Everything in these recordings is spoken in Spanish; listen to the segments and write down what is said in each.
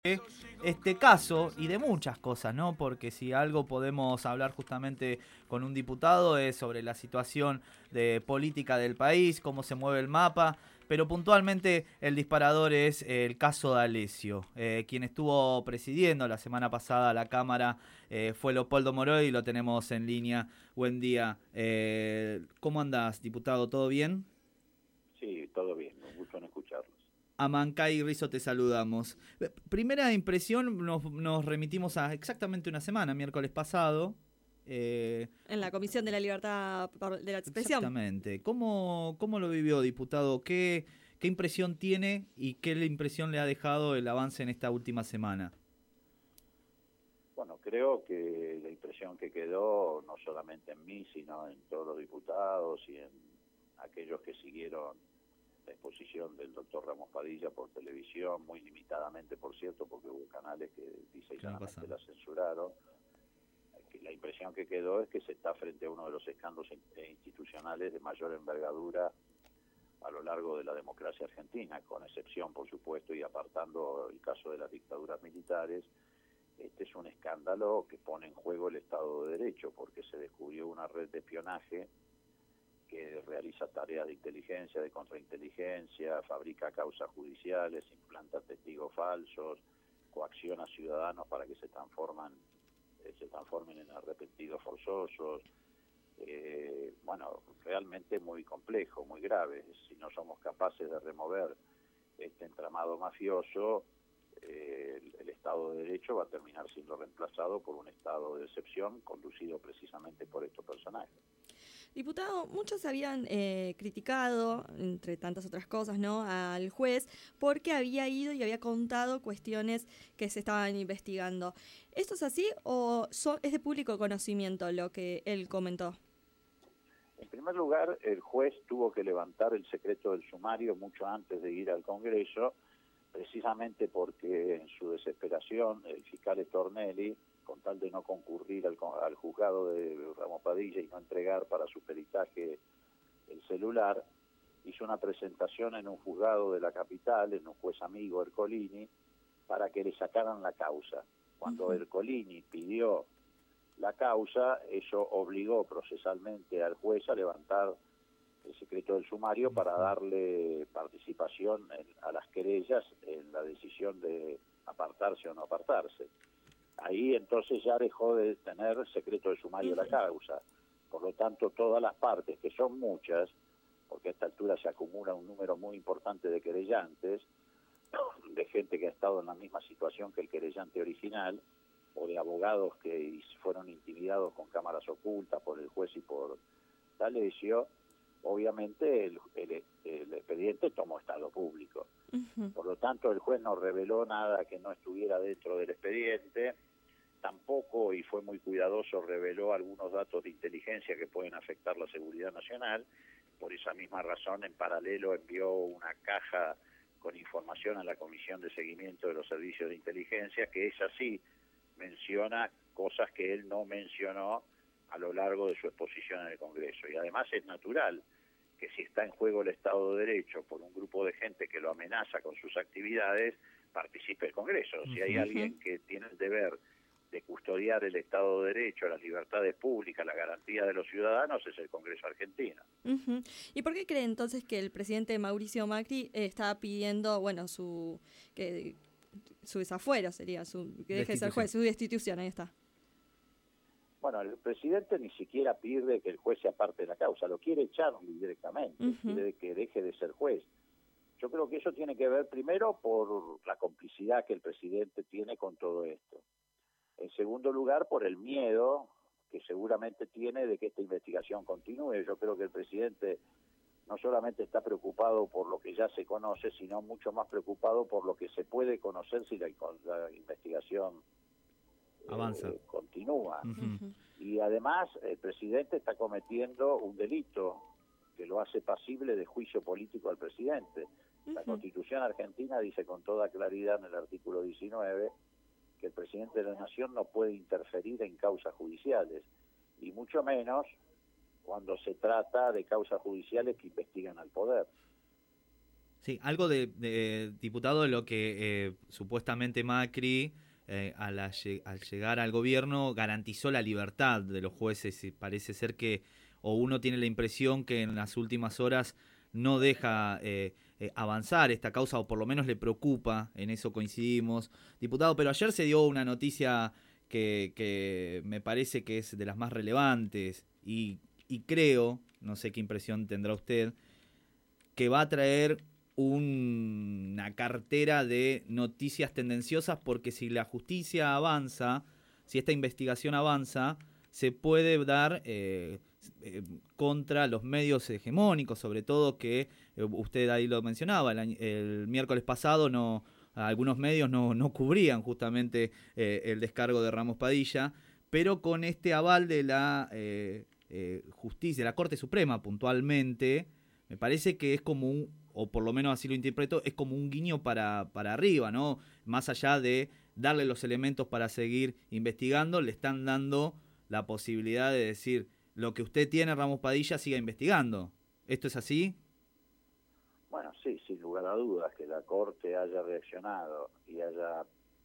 este caso y de muchas cosas, ¿no? Porque si algo podemos hablar justamente con un diputado es sobre la situación de política del país, cómo se mueve el mapa, pero puntualmente el disparador es el caso de Alessio. Quien estuvo presidiendo la semana pasada la Cámara fue Leopoldo Moroy y lo tenemos en línea. Buen día. ¿Cómo andás, diputado? ¿Todo bien? Sí, todo bien, un gusto en escucharlos. Amancay y Rizo te saludamos. Primera impresión, nos remitimos a exactamente una semana, miércoles pasado. En la Comisión de la Libertad de la Expresión. Exactamente. ¿Cómo lo vivió, diputado? ¿Qué impresión tiene y qué impresión le ha dejado el avance en esta última semana? Bueno, creo que la impresión que quedó, no solamente en mí, sino en todos los diputados y en aquellos que siguieron la exposición del doctor Ramos Padilla por televisión, muy limitadamente, por cierto, porque hubo canales que lisa y llanamente la censuraron, que la impresión que quedó es que se está frente a uno de los escándalos institucionales de mayor envergadura a lo largo de la democracia argentina, con excepción, por supuesto, y apartando el caso de las dictaduras militares. Este es un escándalo que pone en juego el Estado de Derecho, porque se descubrió una red de espionaje que realiza tareas de inteligencia, de contrainteligencia, fabrica causas judiciales, implanta testigos falsos, coacciona a ciudadanos para que se transformen en arrepentidos forzosos. Bueno, realmente muy complejo, muy grave. Si no somos capaces de remover este entramado mafioso, el Estado de Derecho va a terminar siendo reemplazado por un Estado de excepción conducido precisamente por estos personajes. Diputado, muchos habían criticado, entre tantas otras cosas, ¿no?, al juez porque había ido y había contado cuestiones que se estaban investigando. ¿Esto es así o es de público conocimiento lo que él comentó? En primer lugar, el juez tuvo que levantar el secreto del sumario mucho antes de ir al Congreso, precisamente porque en su desesperación el fiscal Stornelli, con tal de no concurrir al juzgado de Ramos Padilla y no entregar para su peritaje el celular, hizo una presentación en un juzgado de la capital, en un juez amigo, Ercolini, para que le sacaran la causa. Cuando Ercolini pidió la causa, eso obligó procesalmente al juez a levantar el secreto del sumario para darle participación a las querellas en la decisión de apartarse o no apartarse. Ahí entonces ya dejó de tener secreto del sumario la causa. Por lo tanto, todas las partes, que son muchas, porque a esta altura se acumula un número muy importante de querellantes, de gente que ha estado en la misma situación que el querellante original, o de abogados que fueron intimidados con cámaras ocultas por el juez y por D'Alessio, obviamente el expediente tomó estado público. Por lo tanto, el juez no reveló nada que no estuviera dentro del expediente, tampoco, y fue muy cuidadoso, reveló algunos datos de inteligencia que pueden afectar la seguridad nacional. Por esa misma razón, en paralelo envió una caja con información a la Comisión de Seguimiento de los Servicios de Inteligencia, que ella sí menciona cosas que él no mencionó a lo largo de su exposición en el Congreso. Y además es natural que si está en juego el Estado de Derecho por un grupo de gente que lo amenaza con sus actividades, participe el Congreso. Si hay alguien que tiene el deber de custodiar el Estado de Derecho, las libertades públicas, la garantía de los ciudadanos, es el Congreso argentino. ¿Y por qué cree entonces que el presidente Mauricio Macri está pidiendo, bueno, su desafuero sería, que deje de ser juez, su destitución, ahí está? Bueno, el presidente ni siquiera pide que el juez se aparte de la causa, lo quiere echar directamente, quiere que deje de ser juez. Yo creo que eso tiene que ver primero por la complicidad que el presidente tiene con todo esto. En segundo lugar, por el miedo que seguramente tiene de que esta investigación continúe. Yo creo que el presidente no solamente está preocupado por lo que ya se conoce, sino mucho más preocupado por lo que se puede conocer si la investigación avanza, continúa. Y además el presidente está cometiendo un delito que lo hace pasible de juicio político al presidente. La Constitución argentina dice con toda claridad en el artículo 19 que el presidente de la Nación no puede interferir en causas judiciales, y mucho menos cuando se trata de causas judiciales que investigan al poder. Sí, algo de diputado, de lo que supuestamente Macri, al llegar al gobierno, garantizó la libertad de los jueces. Y parece ser que, o uno tiene la impresión que en las últimas horas no deja avanzar esta causa, o por lo menos le preocupa, en eso coincidimos. Diputado, pero ayer se dio una noticia que me parece que es de las más relevantes, y creo, no sé qué impresión tendrá usted, que va a traer una cartera de noticias tendenciosas, porque si la justicia avanza, si esta investigación avanza, se puede dar contra los medios hegemónicos, sobre todo que usted ahí lo mencionaba, el miércoles pasado algunos medios no cubrían justamente el descargo de Ramos Padilla, pero con este aval de la justicia, de la Corte Suprema puntualmente, me parece que es como o por lo menos así lo interpreto, es como un guiño para arriba, ¿no? Más allá de darle los elementos para seguir investigando, le están dando la posibilidad de decir, lo que usted tiene, Ramos Padilla, siga investigando. ¿Esto es así? Bueno, sí, sin lugar a dudas, que la Corte haya reaccionado y haya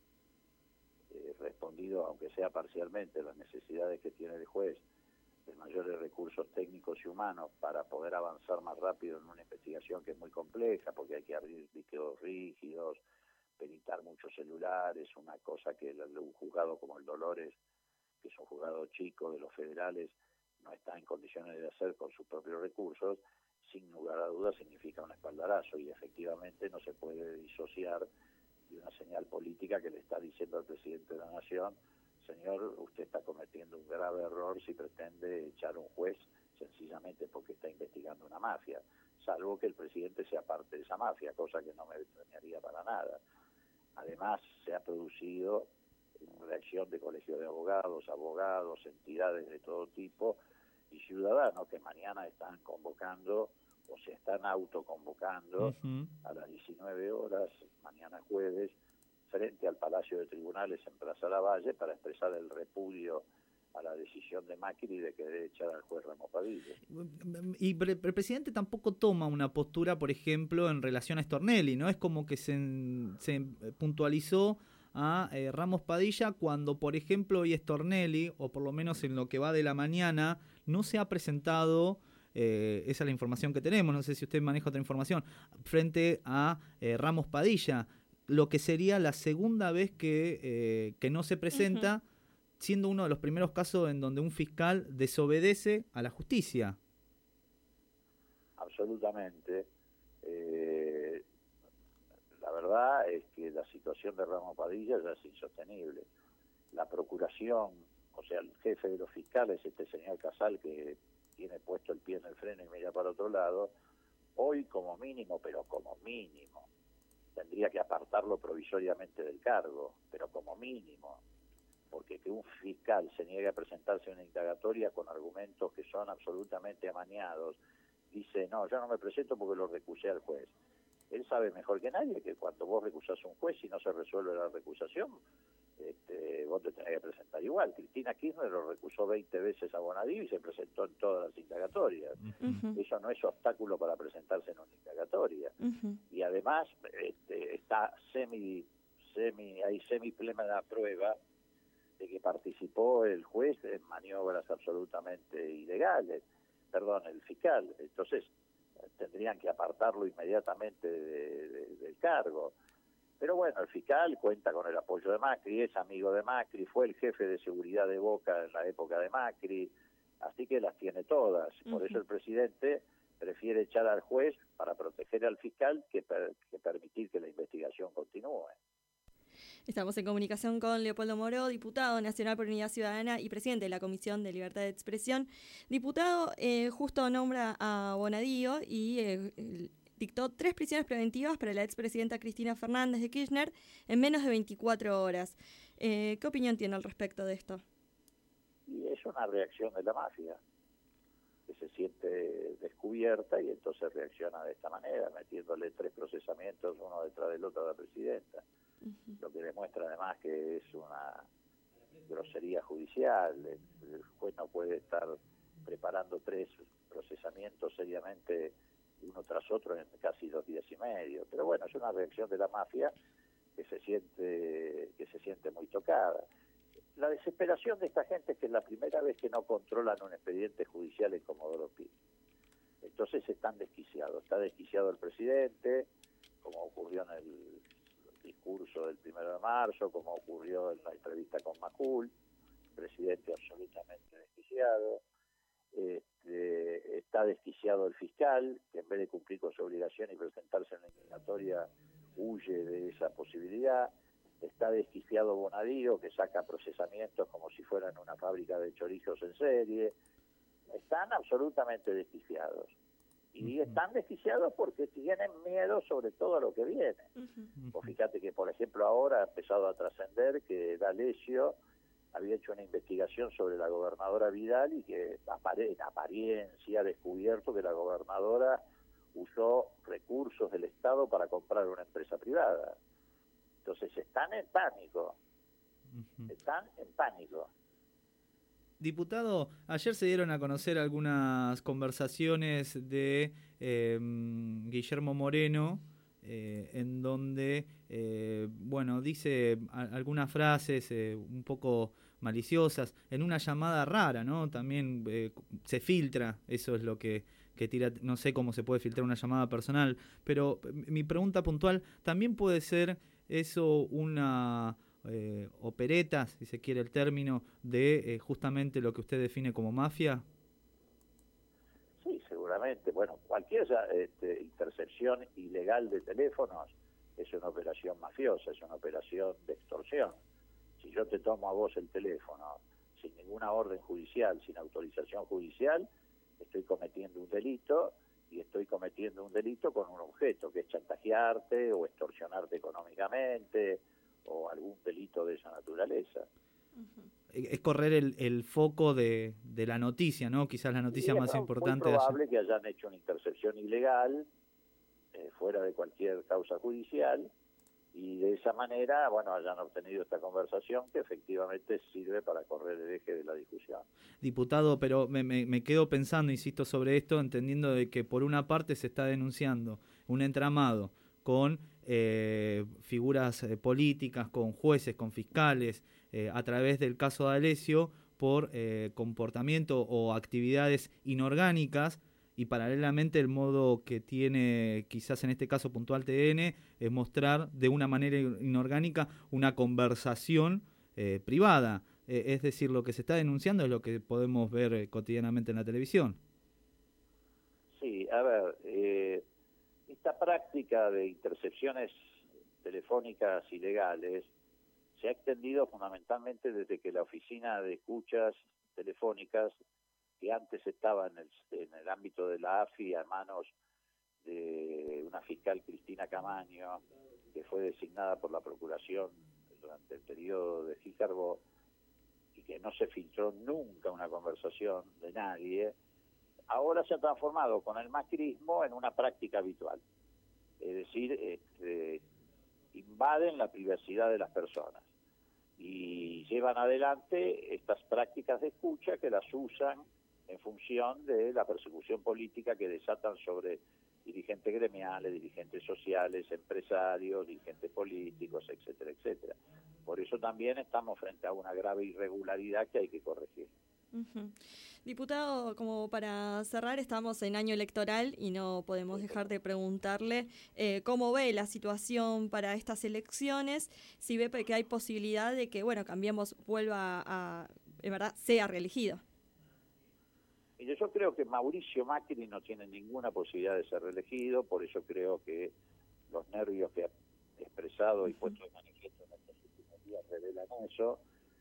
respondido, aunque sea parcialmente, a las necesidades que tiene el juez, de mayores recursos técnicos y humanos para poder avanzar más rápido en una investigación que es muy compleja, porque hay que abrir líquidos rígidos, peritar muchos celulares, una cosa que un juzgado como el Dolores, que es un juzgado chico de los federales, no está en condiciones de hacer con sus propios recursos. Sin lugar a dudas significa un espaldarazo, y efectivamente no se puede disociar de una señal política que le está diciendo al presidente de la Nación: señor, usted está cometiendo un grave error si pretende echar a un juez sencillamente porque está investigando una mafia, salvo que el presidente sea parte de esa mafia, cosa que no me extrañaría para nada. Además, se ha producido una reacción de colegios de abogados, entidades de todo tipo y ciudadanos que mañana están convocando o se están autoconvocando a las 19 horas, mañana jueves, frente al Palacio de Tribunales en Plaza Lavalle, para expresar el repudio a la decisión de Macri de querer echar al juez Ramos Padilla. Y el presidente tampoco toma una postura, por ejemplo, en relación a Stornelli, ¿no? Es como que se puntualizó a Ramos Padilla cuando, por ejemplo, hoy Stornelli, o por lo menos en lo que va de la mañana, no se ha presentado, esa es la información que tenemos, no sé si usted maneja otra información, frente a Ramos Padilla, lo que sería la segunda vez que no se presenta, siendo uno de los primeros casos en donde un fiscal desobedece a la justicia. Absolutamente. La verdad es que la situación de Ramos Padilla ya es insostenible. La procuración, o sea, el jefe de los fiscales, este señor Casal, que tiene puesto el pie en el freno y mira para otro lado, hoy como mínimo, pero como mínimo, tendría que apartarlo provisoriamente del cargo, pero como mínimo, porque que un fiscal se niegue a presentarse a una indagatoria con argumentos que son absolutamente amañados, dice, no, yo no me presento porque lo recusé al juez. Él sabe mejor que nadie que cuando vos recusás a un juez y no se resuelve la recusación, vos te tenés que presentar igual. Cristina Kirchner lo recusó 20 veces a Bonadío y se presentó en todas las indagatorias. Eso no es obstáculo para presentarse en una indagatoria. Y además está hay semi-plena prueba de que participó el juez en maniobras absolutamente ilegales, el fiscal. Entonces tendrían que apartarlo inmediatamente del cargo. Pero bueno, el fiscal cuenta con el apoyo de Macri, es amigo de Macri, fue el jefe de seguridad de Boca en la época de Macri, así que las tiene todas. Por eso el presidente prefiere echar al juez para proteger al fiscal que permitir que la investigación continúe. Estamos en comunicación con Leopoldo Moró, diputado nacional por Unidad Ciudadana y presidente de la Comisión de Libertad de Expresión. Diputado, justo nombra a Bonadío y dictó 3 prisiones preventivas para la expresidenta Cristina Fernández de Kirchner en menos de 24 horas. ¿Qué opinión tiene al respecto de esto? Y es una reacción de la mafia, que se siente descubierta y entonces reacciona de esta manera, metiéndole 3 procesamientos uno detrás del otro a la presidenta. Lo que demuestra además que es una grosería judicial. El juez no puede estar preparando 3 procesamientos seriamente uno tras otro en casi 2 días y medio. Pero bueno, es una reacción de la mafia que se siente muy tocada. La desesperación de esta gente es que es la primera vez que no controlan un expediente judicial en Comodoro Pi. Entonces están desquiciados. Está desquiciado el presidente, como ocurrió en el discurso del 1 de marzo, como ocurrió en la entrevista con Macul, presidente absolutamente desquiciado. Está desquiciado el fiscal, que en vez de cumplir con su obligación y presentarse en la indagatoria, huye de esa posibilidad. Está desquiciado Bonadío, que saca procesamientos como si fueran una fábrica de chorizos en serie. Están absolutamente desquiciados. Y están desquiciados porque tienen miedo sobre todo a lo que viene. Pues fíjate que, por ejemplo, ahora ha empezado a trascender que D'Alessio había hecho una investigación sobre la gobernadora Vidal y que en apariencia ha descubierto que la gobernadora usó recursos del Estado para comprar una empresa privada. Entonces están en pánico. Están en pánico. Diputado, ayer se dieron a conocer algunas conversaciones de Guillermo Moreno, en donde, dice algunas frases un poco maliciosas, en una llamada rara, ¿no? También se filtra, eso es lo que tira, no sé cómo se puede filtrar una llamada personal, pero mi pregunta puntual, ¿también puede ser eso una opereta, si se quiere el término, de justamente lo que usted define como mafia? Sí, seguramente. Bueno, cualquier intercepción ilegal de teléfonos es una operación mafiosa, es una operación de extorsión. Si yo te tomo a vos el teléfono sin ninguna orden judicial, sin autorización judicial, estoy cometiendo un delito, y estoy cometiendo un delito con un objeto, que es chantajearte o extorsionarte económicamente o algún delito de esa naturaleza. Es correr el foco de la noticia, ¿no? Quizás la noticia más importante. Es muy probable que hayan hecho una intercepción ilegal fuera de cualquier causa judicial, y de esa manera, hayan obtenido esta conversación que efectivamente sirve para correr el eje de la discusión. Diputado, pero me quedo pensando, insisto, sobre esto, entendiendo de que por una parte se está denunciando un entramado con figuras políticas, con jueces, con fiscales, a través del caso D'Alessio, por comportamiento o actividades inorgánicas, y paralelamente el modo que tiene, quizás en este caso puntual TN, es mostrar de una manera inorgánica una conversación privada. Es decir, lo que se está denunciando es lo que podemos ver cotidianamente en la televisión. Sí, a ver, esta práctica de intercepciones telefónicas ilegales se ha extendido fundamentalmente desde que la oficina de escuchas telefónicas, que antes estaba en el ámbito de la AFI a manos de una fiscal, Cristina Camaño, que fue designada por la Procuración durante el periodo de Gicarbo, y que no se filtró nunca una conversación de nadie, ahora se ha transformado con el macrismo en una práctica habitual. Es decir, invaden la privacidad de las personas y llevan adelante estas prácticas de escucha que las usan en función de la persecución política que desatan sobre dirigentes gremiales, dirigentes sociales, empresarios, dirigentes políticos, etcétera, etcétera. Por eso también estamos frente a una grave irregularidad que hay que corregir. Diputado, como para cerrar, estamos en año electoral y no podemos dejar de preguntarle cómo ve la situación para estas elecciones, si ve que hay posibilidad de que, Cambiemos vuelva a, en verdad, sea reelegido. Mire, yo creo que Mauricio Macri no tiene ninguna posibilidad de ser reelegido, por eso creo que los nervios que ha expresado y puesto de manifiesto en estos últimos días revelan eso.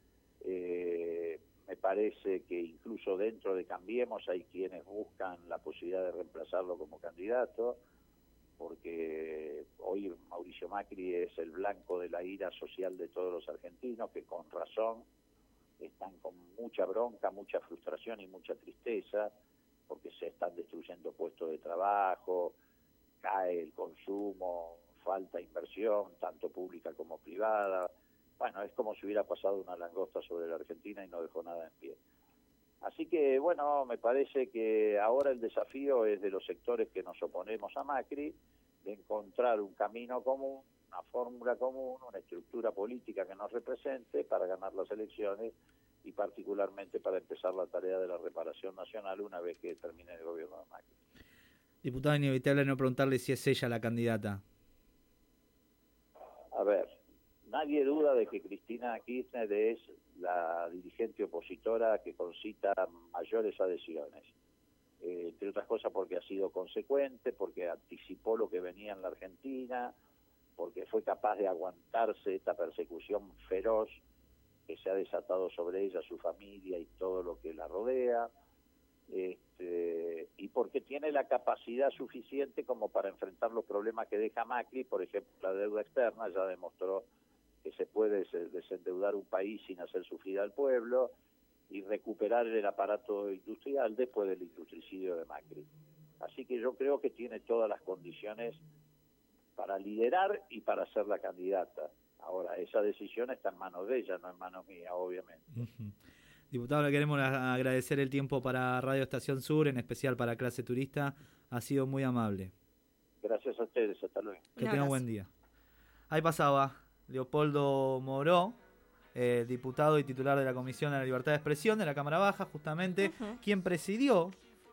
Me parece que incluso dentro de Cambiemos hay quienes buscan la posibilidad de reemplazarlo como candidato, porque hoy Mauricio Macri es el blanco de la ira social de todos los argentinos, que con razón están con mucha bronca, mucha frustración y mucha tristeza, porque se están destruyendo puestos de trabajo, cae el consumo, falta inversión, tanto pública como privada. Es como si hubiera pasado una langosta sobre la Argentina y no dejó nada en pie. Así que, bueno, me parece que ahora el desafío es de los sectores que nos oponemos a Macri, de encontrar un camino común, una fórmula común, una estructura política que nos represente para ganar las elecciones y particularmente para empezar la tarea de la reparación nacional una vez que termine el gobierno de Macri. Diputado, inevitable no preguntarle si es ella la candidata. A ver, nadie duda de que Cristina Kirchner es la dirigente opositora que concita mayores adhesiones. Entre otras cosas porque ha sido consecuente, porque anticipó lo que venía en la Argentina, porque fue capaz de aguantarse esta persecución feroz que se ha desatado sobre ella, su familia y todo lo que la rodea, y porque tiene la capacidad suficiente como para enfrentar los problemas que deja Macri. Por ejemplo, la deuda externa ya demostró que se puede desendeudar un país sin hacer sufrir al pueblo y recuperar el aparato industrial después del industricidio de Macri. Así que yo creo que tiene todas las condiciones para liderar y para ser la candidata. Ahora, esa decisión está en manos de ella, no en manos mías, obviamente. Diputado, le queremos agradecer el tiempo para Radio Estación Sur, en especial para Clase Turista. Ha sido muy amable. Gracias a ustedes, hasta luego. Que tenga un buen día. Ahí pasaba Leopoldo Moró, diputado y titular de la Comisión de la Libertad de Expresión de la Cámara Baja, justamente, quien presidió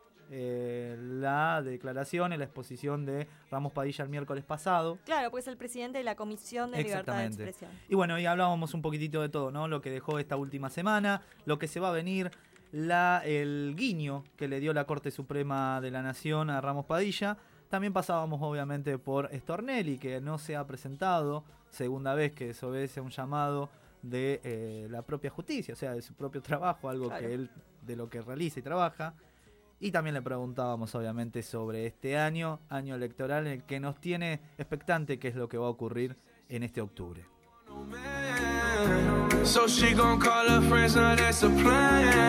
la declaración en la exposición de Ramos Padilla el miércoles pasado. Claro, pues el presidente de la Comisión de Libertad de Expresión. Y bueno, y hablábamos un poquitito de todo, ¿no? Lo que dejó esta última semana, lo que se va a venir, el guiño que le dio la Corte Suprema de la Nación a Ramos Padilla. También pasábamos obviamente por Stornelli, que no se ha presentado, segunda vez que desobedece a un llamado de la propia justicia, o sea, de su propio trabajo, algo que él de lo que realiza y trabaja. Y también le preguntábamos obviamente sobre este año electoral en el que nos tiene expectante qué es lo que va a ocurrir en este octubre.